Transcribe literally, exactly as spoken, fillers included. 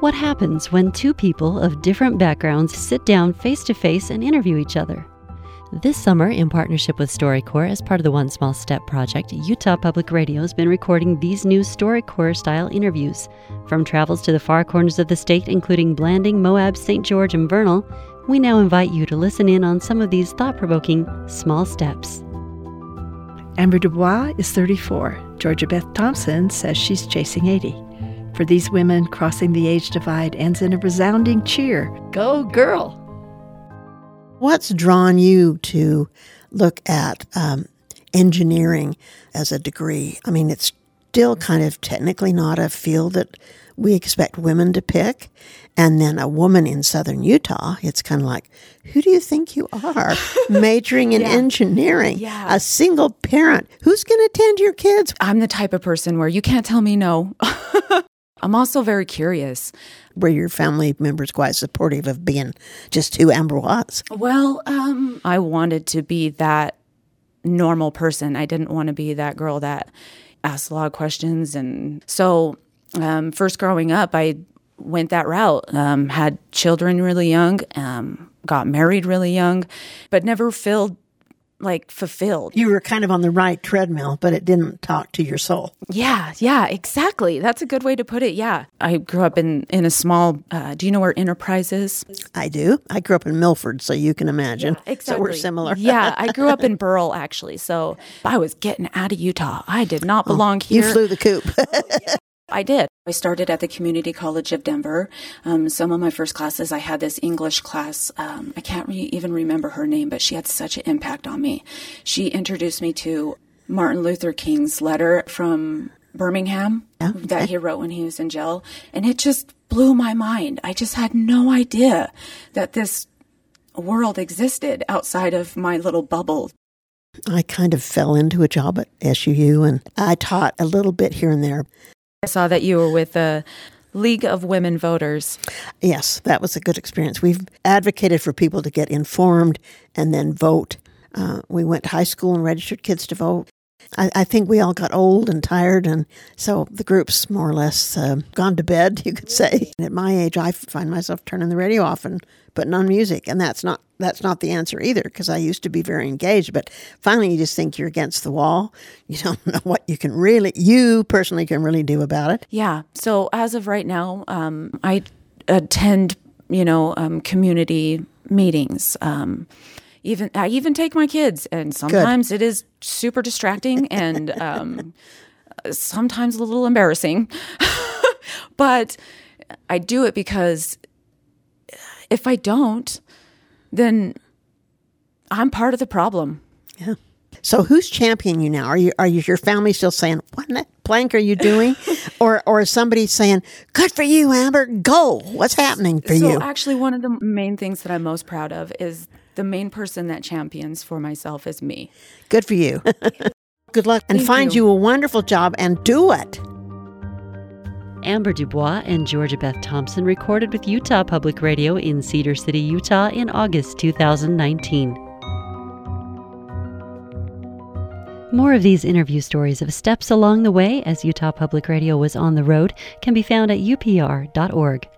What happens when two people of different backgrounds sit down face-to-face and interview each other? This summer, in partnership with StoryCorps as part of the One Small Step project, Utah Public Radio has been recording these new StoryCorps-style interviews. From travels to the far corners of the state, including Blanding, Moab, Saint George, and Vernal, we now invite you to listen in on some of these thought-provoking small steps. Amber Dubois is thirty-four. Georgia Beth Thompson says she's chasing eighty. For these women, crossing the age divide ends in a resounding cheer. Go, girl! What's drawn you to look at um, engineering as a degree? I mean, it's still kind of technically not a field that we expect women to pick. And then a woman in southern Utah, it's kind of like, who do you think you are majoring in yeah. engineering? Yeah. A single parent. Who's going to tend your kids? I'm the type of person where you can't tell me no. I'm also very curious. Were your family members quite supportive of being just two Amber Watts? Well, um, I wanted to be that normal person. I didn't want to be that girl that asked a lot of questions. And so um, first growing up, I went that route, um, had children really young, um, got married really young, but never felt like fulfilled. You were kind of on the right treadmill, but it didn't talk to your soul. Yeah, yeah, exactly. That's a good way to put it. Yeah. I grew up in, in a small, uh, do you know where Enterprise is? I do. I grew up in Milford, so you can imagine. Yeah, exactly. So we're similar. Yeah, I grew up in Burrell, actually. So I was getting out of Utah. I did not belong oh, here. You flew the coop. Oh, yeah. I did. I started at the Community College of Denver. Um, some of my first classes, I had this English class. Um, I can't re- even remember her name, but she had such an impact on me. She introduced me to Martin Luther King's letter from Birmingham yeah, that okay. he wrote when he was in jail. And it just blew my mind. I just had no idea that this world existed outside of my little bubble. I kind of fell into a job at S U U, and I taught a little bit here and there. I saw that you were with the League of Women Voters. Yes, that was a good experience. We've advocated for people to get informed and then vote. Uh, we went to high school and registered kids to vote. I, I think we all got old and tired, and so the group's more or less uh, gone to bed, you could say. And at my age, I find myself turning the radio off and putting on music, and that's not that's not the answer either, because I used to be very engaged. But finally, you just think you're against the wall. You don't know what you can really, you personally can really do about it. Yeah. So as of right now, um, I attend, you know, um, community meetings. Um, even I even take my kids, and sometimes Good. It is super distracting and um, sometimes a little embarrassing. But I do it because if I don't, then I'm part of the problem. Yeah. So who's championing you now? Are you are you your family still saying, what in that blank are you doing? or or is somebody saying, good for you, Amber, go. What's happening for so you? So actually one of the main things that I'm most proud of is the main person that champions for myself is me. Good for you. Good luck. And Thank find you. you a wonderful job and do it. Amber Dubois and Georgia Beth Thompson recorded with Utah Public Radio in Cedar City, Utah in August two thousand nineteen. More of these interview stories of steps along the way as Utah Public Radio was on the road can be found at U P R dot org.